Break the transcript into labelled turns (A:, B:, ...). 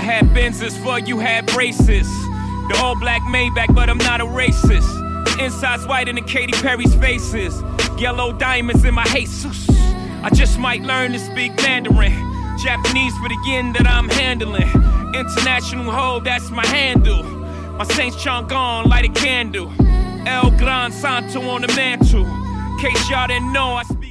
A: had Benzes for you had braces. The all black Maybach, but I'm not a racist. The inside's whiter than Katy Perry's faces. Yellow diamonds in my Jesus. I just might learn to speak Mandarin. Japanese for the yen that I'm handling. International hoe, that's my handle. My Saint Chang'an, light a candle. El Gran Santo on the mantle. In case y'all didn't know, I speak